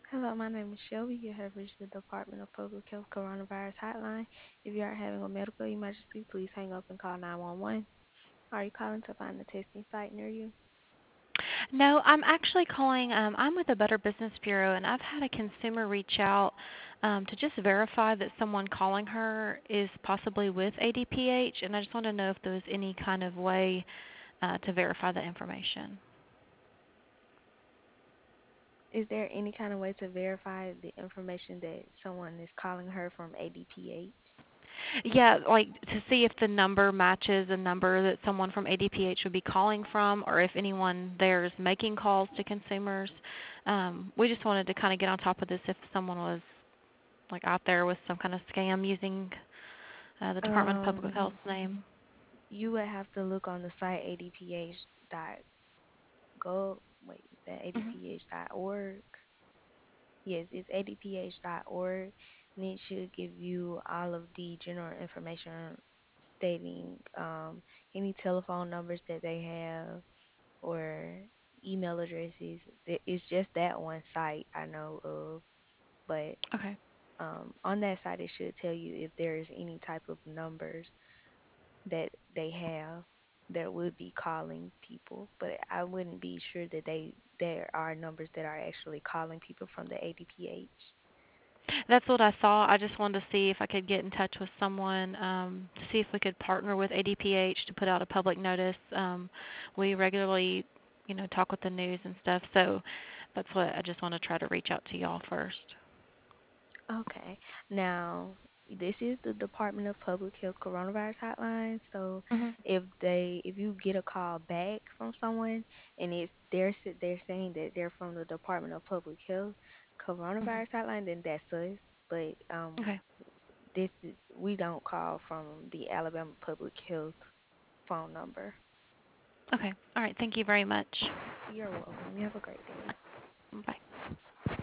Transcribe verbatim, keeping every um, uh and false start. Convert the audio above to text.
Hello, my name is Shelby. You have reached the Department of Public Health Coronavirus Hotline. If you are having a medical emergency, please hang up and call nine one one. Are you calling to find a testing site near you? No, I'm actually calling. Um, I'm with the Better Business Bureau, and I've had a consumer reach out um, to just verify that someone calling her is possibly with A D P H, and I just want to know if there was any kind of way uh, to verify that information. Is there any kind of way to verify the information that someone is calling her from A D P H? Yeah, like to see if the number matches a number that someone from A D P H would be calling from, or if anyone there is making calls to consumers. Um, we just wanted to kind of get on top of this if someone was like out there with some kind of scam using uh, the Department of Public Um, Health's name. you would have to look on the site A D P H dot gov. Wait, is that A D P H dot org? Yes, it's A D P H dot org, and it should give you all of the general information stating um, any telephone numbers that they have or email addresses. Th- It's just that one site I know of, but Okay. um, on that site it should tell you if there is any type of numbers that they have that would be calling people. But I wouldn't be sure that they there are numbers that are actually calling people from the A D P H. That's what I saw. I just wanted to see if I could get in touch with someone um, to see if we could partner with A D P H to put out a public notice. Um, we regularly, you know, talk with the news and stuff, so that's what I just want to try to reach out to y'all first. Okay. Now, this is the Department of Public Health Coronavirus Hotline. So, Mhm. if they if you get a call back from someone and it's they're s- they're saying that they're from the Department of Public Health Mhm. Coronavirus Hotline, then that's us. But um, Okay. this is we don't call from the Alabama Public Health phone number. Okay. All right. Thank you very much. You're welcome. You have a great day. Bye.